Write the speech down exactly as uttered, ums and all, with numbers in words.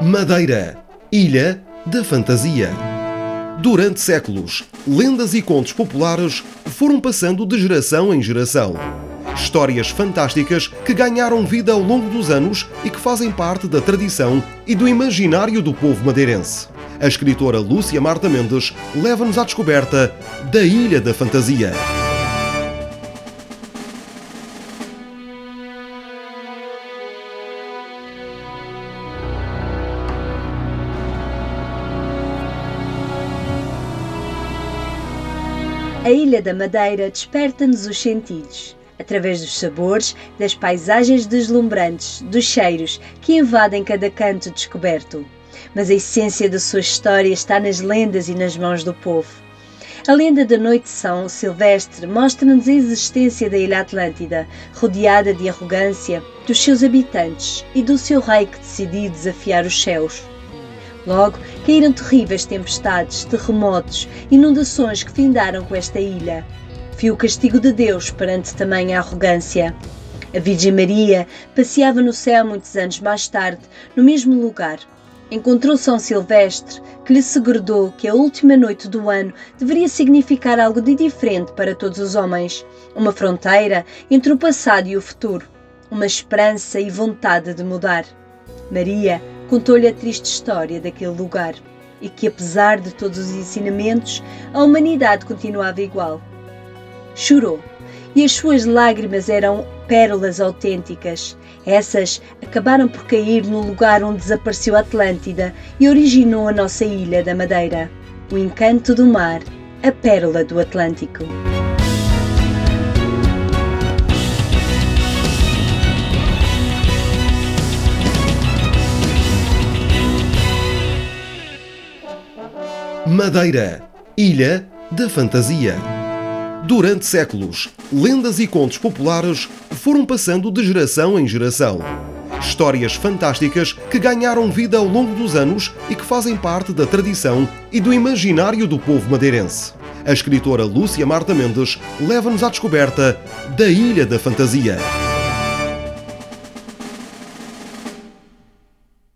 Madeira, ilha da fantasia. Durante séculos, lendas e contos populares foram passando de geração em geração. Histórias fantásticas que ganharam vida ao longo dos anos e que fazem parte da tradição e do imaginário do povo madeirense. A escritora Lúcia Marta Mendes leva-nos à descoberta da Ilha da Fantasia. A Ilha da Madeira desperta-nos os sentidos, através dos sabores, das paisagens deslumbrantes, dos cheiros que invadem cada canto descoberto. Mas a essência da sua história está nas lendas e nas mãos do povo. A lenda da Noite de São Silvestre mostra-nos a existência da Ilha Atlântida, rodeada de arrogância dos seus habitantes e do seu rei que decidiu desafiar os céus. Logo, caíram terríveis tempestades, terremotos, inundações que findaram com esta ilha. Foi o castigo de Deus perante tamanha arrogância. A Virgem Maria passeava no céu muitos anos mais tarde, no mesmo lugar. Encontrou São Silvestre, que lhe segredou que a última noite do ano deveria significar algo de diferente para todos os homens, uma fronteira entre o passado e o futuro, uma esperança e vontade de mudar. Maria contou-lhe a triste história daquele lugar e que, apesar de todos os ensinamentos, a humanidade continuava igual. Chorou, e as suas lágrimas eram pérolas autênticas. Essas acabaram por cair no lugar onde desapareceu a Atlântida e originou a nossa Ilha da Madeira, o encanto do mar, a pérola do Atlântico. Madeira, ilha da fantasia. Durante séculos, lendas e contos populares foram passando de geração em geração. Histórias fantásticas que ganharam vida ao longo dos anos e que fazem parte da tradição e do imaginário do povo madeirense. A escritora Lúcia Marta Mendes leva-nos à descoberta da Ilha da Fantasia.